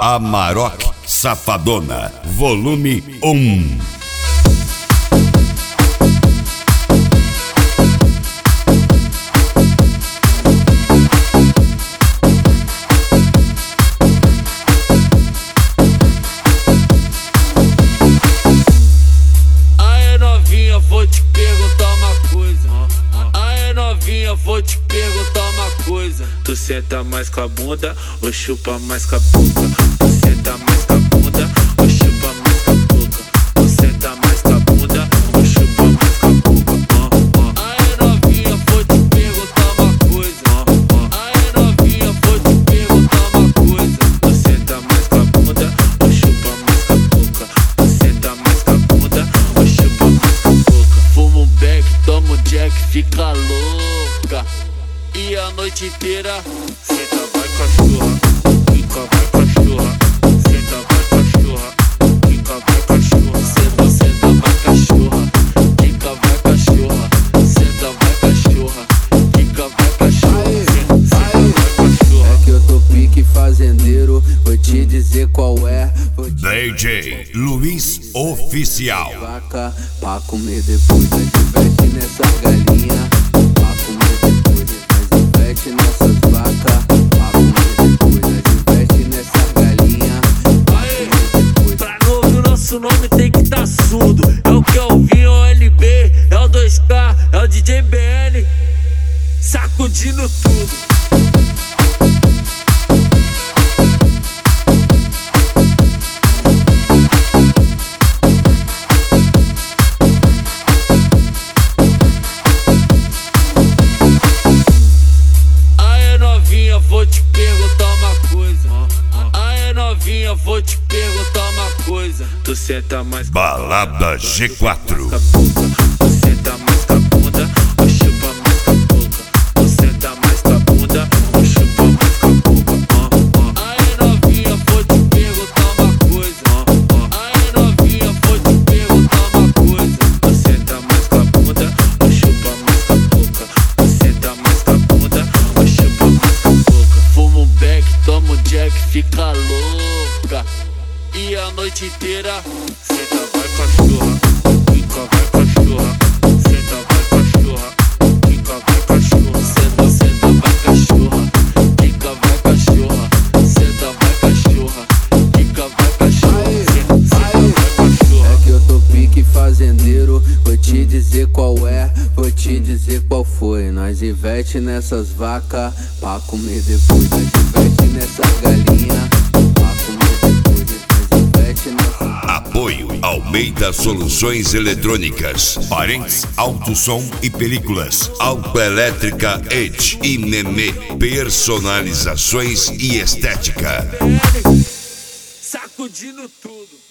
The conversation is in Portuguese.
Amarok Safadona, volume 1. Vou te perguntar uma coisa. Aí novinha, vou te perguntar uma coisa. Tu senta mais com a bunda ou chupa mais com a boca? Tu senta mais com a bunda ou chupa mais com a boca? Tu senta mais com a bunda ou chupa mais com a boca? Aí novinha, vou te perguntar uma coisa. Aí novinha, vou te perguntar uma coisa. Tu senta mais com a bunda ou chupa mais com a boca? Tu senta mais com a bunda ou chupa mais com a boca? Fumo um beck, tomo jack, fica louca. E a noite inteira senta, vai cachorra, quica, vai cachorra. Senta, vai cachorra, quica, vai cachorra. Senta, senta, vai cachorra, quica, vai cachorra. Senta, vai cachorra, quica, vai cachorra. Senta, vai cachorra. É que eu tô pique fazendeiro, vou te dizer qual é. DJ Luiz Oficial. Vaca, pra comer depois, nós investe nessas galinhas. Pra comer depois, nós investe nessas vacas. Pra comer depois, nós investe nessas galinhas. Aê, pra não ouvir o nosso nome tem que tá surdo. É o Kelvin, o LB, é o 2K, é o DJ BL, sacudindo tudo. Vou te perguntar uma coisa. Aí novinha, vou te perguntar uma coisa. Tu senta mais Balada G4. Tu senta mais com a bunda ou chupa mais com a boca? Tu senta mais com a bunda ou chupa mais com a boca? Aí novinha, vou te perguntar uma coisa. Aí novinha, vou te perguntar uma coisa. Tu senta mais com a bunda ou chupa mais com a boca? Tu senta mais com a bunda ou chupa mais com a boca? Fumo um beck, tomo jack, fica louca. E a noite inteira senta, vai cachorra, quica, vai cachorra. Senta, vai cachorra, quica, vai cachorra. Senta, senta, vai cachorra, quica, vai cachorra. Senta, vai cachorra, quica, vai cachorra. Senta, vai cachorra. É que eu tô pique fazendeiro, vou te dizer qual é. Vou te dizer qual foi. Nós investe nessas vacas, pra comer depois. Nós investe nessas galinhas, pra comer depois. Nós investe nessas... Apoio Almeida Soluções Eletrônicas, Parentes Auto Som e Películas, Autoelétrica Edge e Memê, personalizações e estética. Sacudindo tudo.